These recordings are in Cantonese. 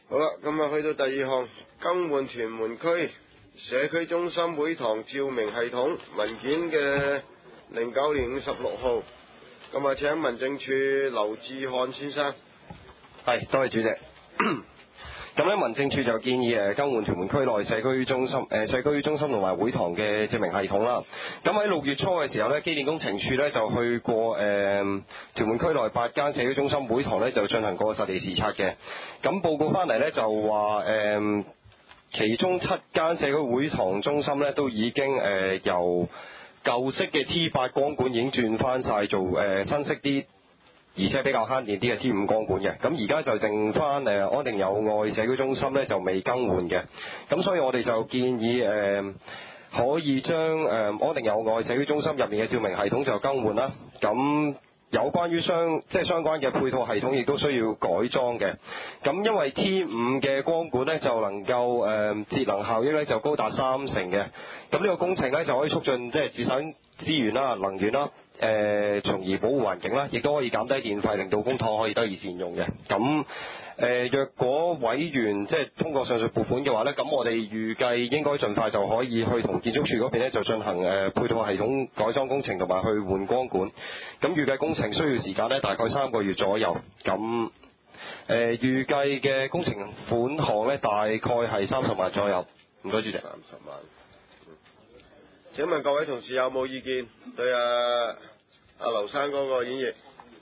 好啦，咁啊去到第二項，更換屯門區社區中心會堂照明系統文件嘅09年56號，咁啊請民政處劉志漢先生。 係，多謝主席。咁咧，民政處就建議更換屯門區內社區中心同埋會堂嘅照明系統啦。咁喺6月初嘅時候咧，機電工程處咧就去過屯門區內8間社區中心會堂咧就進行過實地視察嘅。咁報告翻嚟咧就話其中7間社區會堂中心咧都已經由舊式嘅 T8 光管已經轉翻晒做新式啲，而且比較慳電啲嘅 T5 光管嘅。咁而家就剩翻安定友愛社區中心咧就未更換嘅。咁所以我哋就建議可以將安定友愛社區中心入面嘅照明系統就更換啦。咁有關於相關嘅配套系統亦都需要改裝嘅。咁因為 T5 嘅光管咧就能夠節能效益咧就高達30%嘅。咁呢個工程咧就可以促進節省資源啦、能源啦，從而保護環境啦，亦都可以減低電費，令到公帑可以得以善用嘅。咁若果委員通過上述撥款嘅話咧，咁我哋預計應該盡快就可以去同建築署嗰邊咧就進行配套系統改裝工程同埋去換光管。咁預計工程需要時間咧大概3個月左右。咁預計嘅工程款項咧大概係30萬左右。唔該主席。30萬。 請問各位同事有冇意見對阿劉生嗰個演繹？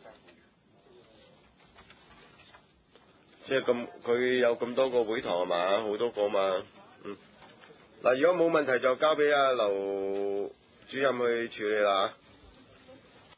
佢有咁多個會堂係嘛，好多個嘛。嗱，如果冇問題就交俾阿劉主任去處理啦。